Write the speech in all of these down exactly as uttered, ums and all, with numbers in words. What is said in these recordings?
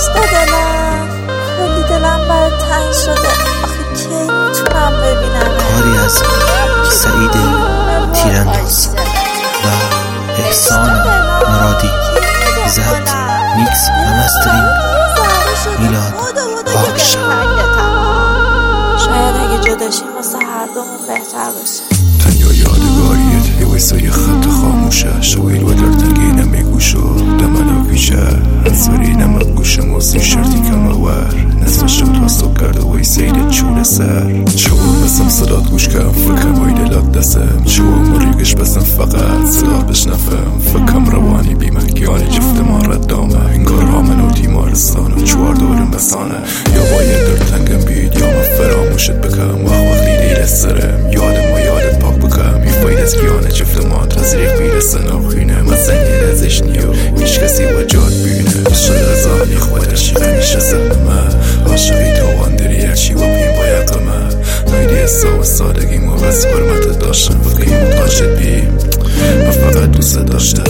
دلم، کلی دلم برای تنگ شده. آخه کی میتونم ببینم؟ کاری از سعید تیرانداز و احسان مرادی، ضبط، میکس و مسترینگ میلاد پاکشان. شاید اگه جداشیم واسه هر دومون بهتر باشه. تنیا یادگاریت یه ویسای خط خاموشه، شویل و دردنگی نمیگوشو دمنا پیشه انصاری نمک گوشه موزی شرطی کماور نصف شد راستو کرده وی سیده چول سر چون بسم صدات گوش کم فکم وی دلات دستم چون مریگش بسم فقط صدات بشنفم فکم روانی بیمکیان جفت ما ردامه انگار رامن و تیمارستان و چوار دورم بسانه یا باید دردنگم بید یا من فراموشت بکم وقت وقتی دیل سرم یادم و یادت پاک بکم یه باید از گیانه جفت ما تزریق بیرسن آخینه من زنگیر ازش نیو هیچ کسی و جاد بینه شده زانی خودش غمیش زمه عاشقی تواندری هرچی و بیم باید قمه نایدی اصلا و سادگیم و بس حرمت داشتم فکری متقاشد بیم و فقط دوست داشتم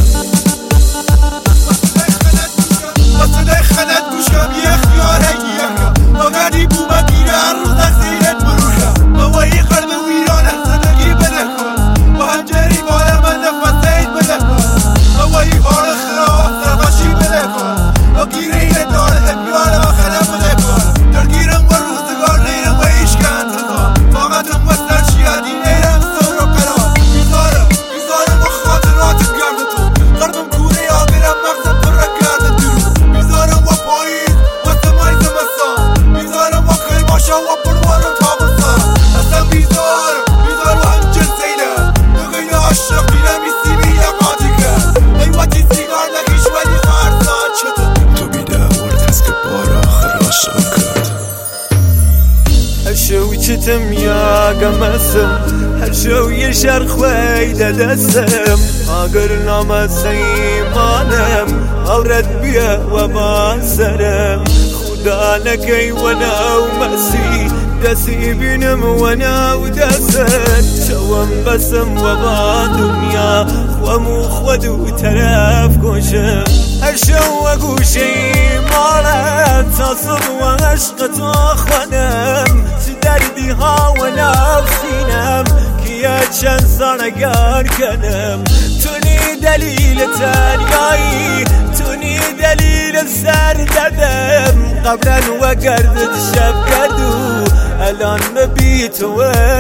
صدای خلط گوشم یه خیاره یکم آگردی بومه بیره رو تقصیرت بروشم بابایی قلب ویرانه زندگی بده کن با هنجری بالا من نفسید بده کن بابایی حال خراب سرقشی بده کن با گیره اینه داره همیاره و خلب بده کن درگیرم با روزگار نیرم و ایشکن تدا فاقتم و سرشیادی نیرم سر و قرار بیزارم بیزارم و خاطراتت گرد تو قلبم کوره آگرم مغزم پر کرده تو بیزارم و پاییز و سمای زمستان بیزارم و خیل باشا و پروارم تابستان اصلا بیزارم بیزار و همچن سیلم نگه عاشق دیدم ای سیبی یا قاطی کرد ایواتی سیگار نگیش ولی غرزات شده تو بیده ورد هست که بار آخر عاشق کرد هر شوی چتم یاگم اسم هر شوی شر خویده دستم اگر نام سیمانم اورد بیا و من سرم خدا نکی و ناو مسی دستی بینم و ناو دست شوم بسم و با دنیا خوامو خودو طرف کشم هر شو گوشی مالت تصب و عشق تو خونم چه دردی ها و نفسینم که چند سانگر کنم تونی دلیل تنیایی تونی دلیل سر دردم قبلا و گردت شب گردو الان ببی تو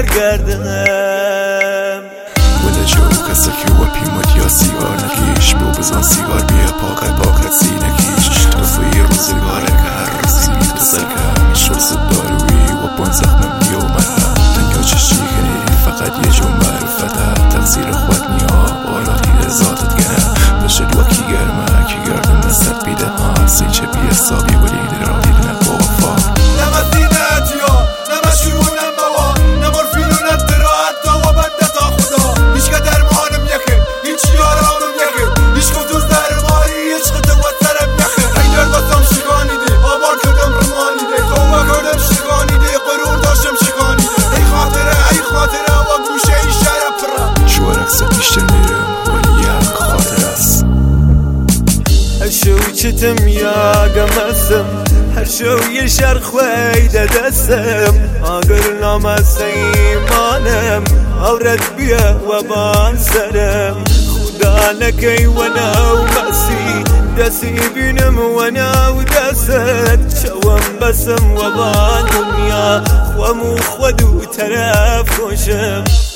ورگردنم ولی جو کسی که و پیمت یا سیگار نکیش بو بزن سیگار بیا پاکت پاکت سی نکیش رفوی روزگاره که هر روزی می تو سرکم میش روز داروی و بان زخمم نیو مرم تنیا چشی کنی فقط یه جو معرفته تقصیر خود نیا بالا دیده ذاتت گنه بشد و کی گرمه کی گردم نزد بیده ها سیچه بی حسابی ولی در آدید نبا وفا نمزینت یا نمشونم بوا نمورفینونت دراعت تا و بنده تا خدا هیچ که درمانم یکه هیچ یارانم یکه هیچ کدوز درمانی هیچ خده و سرم یخه این درد بستم شگانی ده آبار کردم رمانی ده توبه کردم شگانی ده قرور داشتم شگانی ده ای خاطره ای خاطره و گوشه ای شرم پرم شوار اکسه بیشتر میرم ولی یک خاطر است هر شوی چتم یاگم اسم هر شوی شر خویده دستم اگر نام سیمانم اورد بیا و بان سرم خدا نکی و ناو مسی دستی بینم و ناو دست شوم بسم و با دنیا خوامو خودو طرف کشم